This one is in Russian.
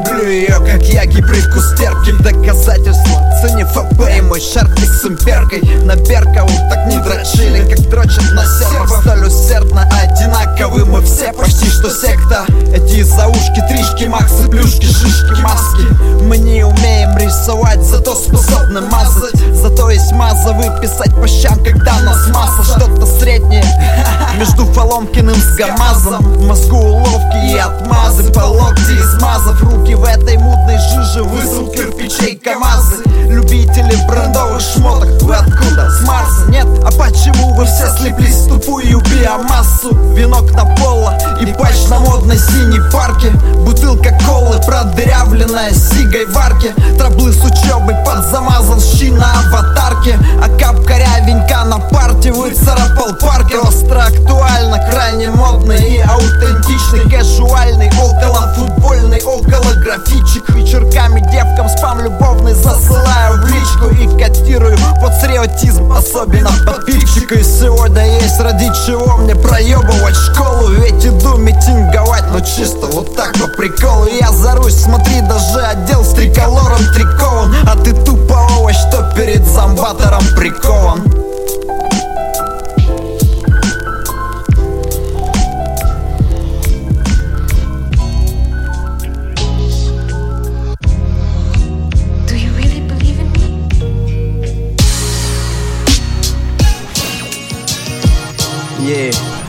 люблю ее, как яги привкус терпкий. Доказательства цене ФП и мой шарфик с имперкой. На Беркову так не дрочили, как дрочат на сербов. Столь усердно одинаковы мы все, почти что секта. Эти заушки, тришки, максы, плюшки, шишки, маски. Мы не умеем рисовать, зато способны мазать. Зато есть маза выписать по щам, когда нас масса. Что-то среднее между Фоломкиным с ГАМАЗом. В мозгу уловки и отмазы по локти измазав. Руки в этой мутной жиже высыл кирпичей КамАЗы. Любители брендовых шмоток, вы откуда? С Марса? Нет? А почему вы все слеплись в тупую биомассу? Венок на поло и патч на модной синей парке. Бутылка колы, продырявленная сигой в арке. Траблы с учебой подзамазан щи на аватарке. А кап корявенька на парте выцарапал паркер. Остро актуально, крайне модный и аутентичный. Кэжуальный, около футбольный, около графичек. Вечерками девкам спам любовный засылаю в личку и котирую патриотизм, особенно подписчика. И сегодня есть ради чего мне проебывать школу. Ведь иду митинговать, но чисто вот так по приколу. Я зарусь, смотри, даже отдел стреколу